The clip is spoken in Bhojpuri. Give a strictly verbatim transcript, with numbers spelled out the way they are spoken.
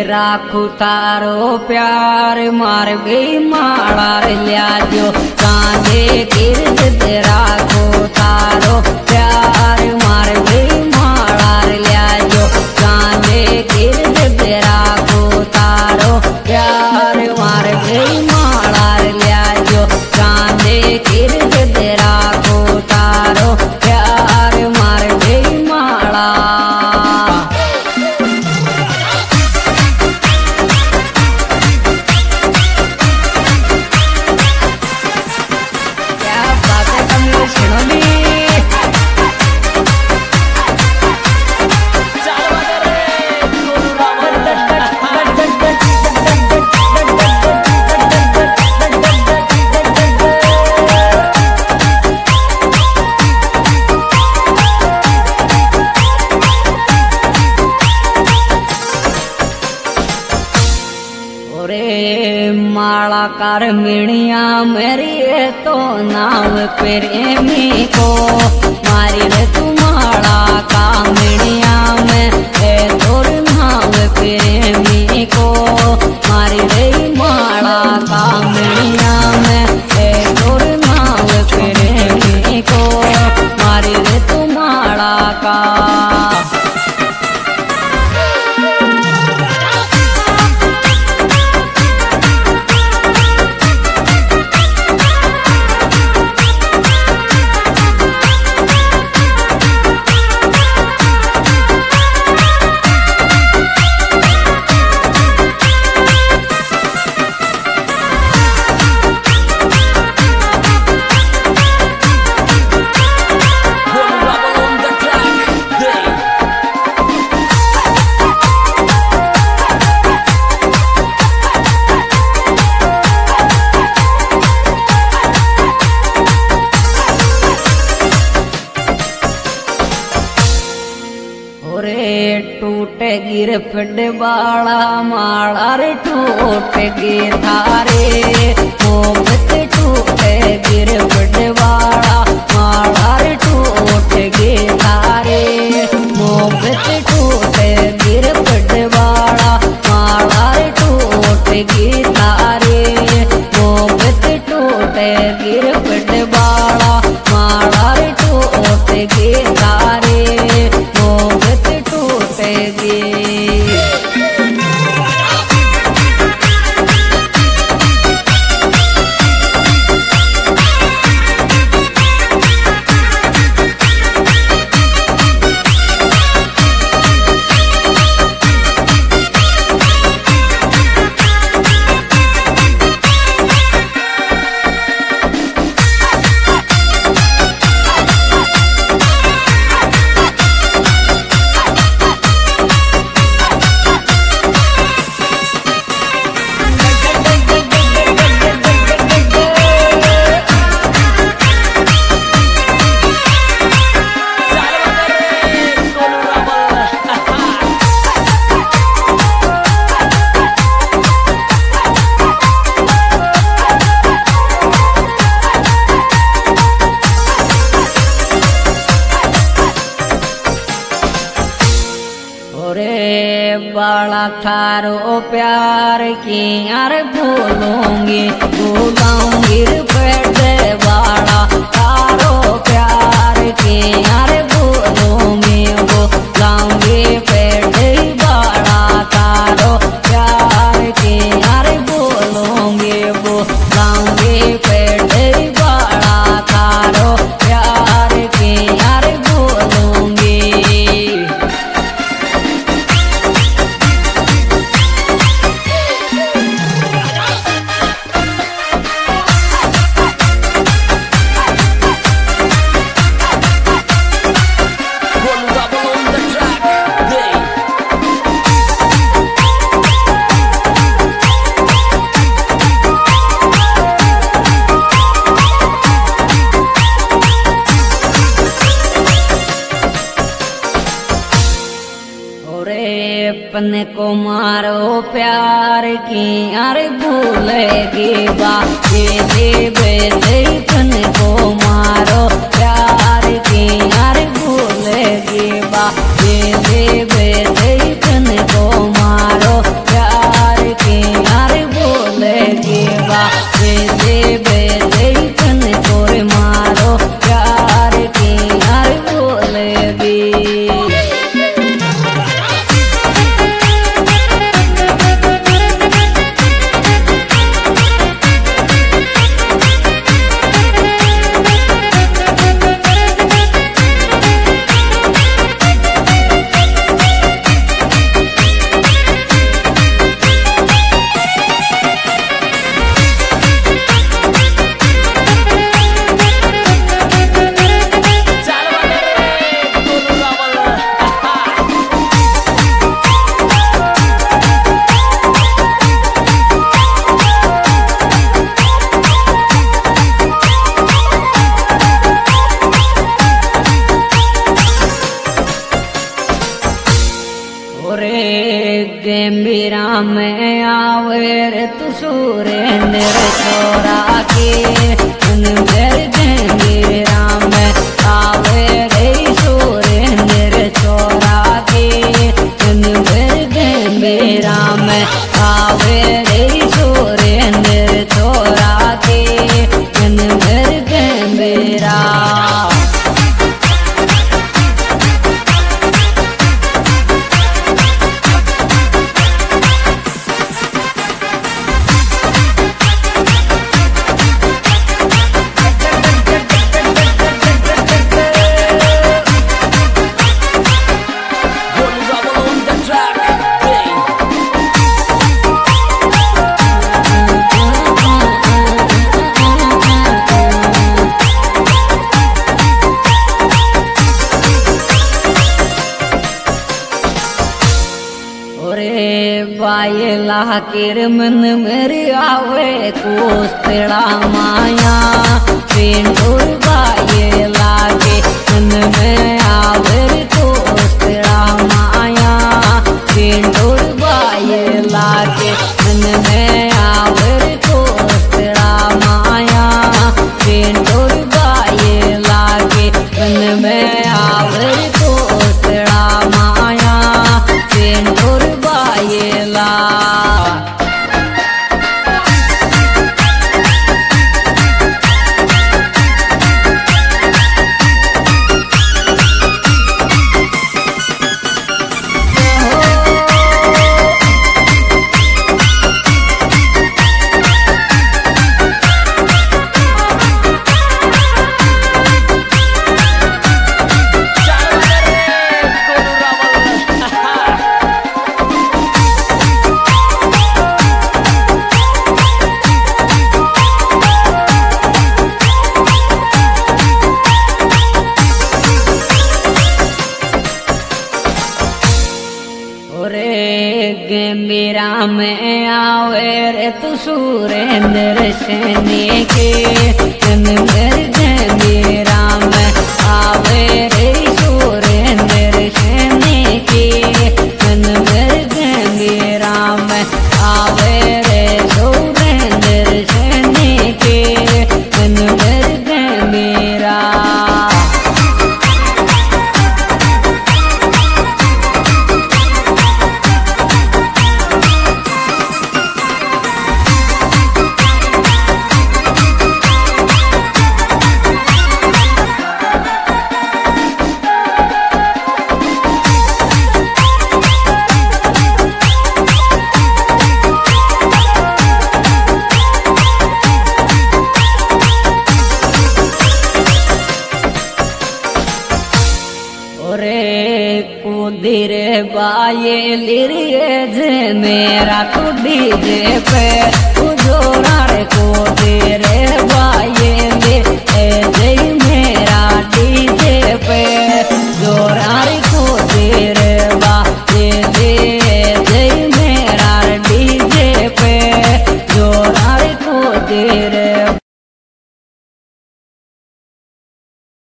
राखू तारो प्यार मार गई माला लियाजो चांदे गिरद राखो तारो प्यार मार गई माला लियाजो चांदे गिरद राखो तारो प्यार मार गई माला लियाजो चांदे गिरद राखो तारो प्यार मार गई माला। माला कर मिणिया मेरी तो नाव प्रेमी को मारी रे तू माला का मिणिया में तोर नाव प्रेमी को मारी रे माला का मिणिया में तोर नाव प्रेमी को मारी रे तू माला का। टूटे गिर फड बाला माला रे टूटे गिर थारे मोहब्बत टूटे गिर फड बाला माला रे टूटे गिर थारे मोहब्बत टूटे गिर फड बाला माला रे टूटे गिर थारे मोहब्बत टूटे गिर फड बाला माला रे टूटे गिर थारे मोहब्बत टूटेगी। बाला थारो प्यार की यार भूलूंगी भूलाऊंगी बैठे बाला थारो प्यार की यार भूलूंगी भूलाऊंगी बैठे बाला थारो प्यार की यार भूलूंगी भूलाऊंगी बैठे बाला थारो प्यार की यार भूलूंगी। अपने को मारो प्यार की यार भूलेगी बात ये बेटे को मारो प्यार की यार भूलेगी बात ये बेटे को मारो प्यार जलेबी। गंभीरा में आवे रे तू सुरेंद्र छोरा के मेरे गंभीरा में आवे रे सुरेंद्र छोरा के मेरे गंभीरा में आवे रे सुरेंद्र छोरा के मेरे गंभीरा। बायला किर मन मेरी आवे कोस्तेड़ा माया पेंडोर बायला के मन में आवे कोस्तेड़ा माया पेंडोर बायला के मन में आवे कोस्तेड़ा माया पेंडोर बायला के मन में आवे कोस्तेड़ा माया पेंडोर बायला। गंभीरा में आवे रे तू सुरेंद्र सेने के मेरे गंभीरा में आवे रे सुरेंद्र सेने के मेरे गंभीरा में आवे रे सुरेंद्र सेने के मेरे गंभीरा। धीरे बाये लिरिए जे मेरा तो डीजे पे उजोरा रे को धीरे बाये ले जय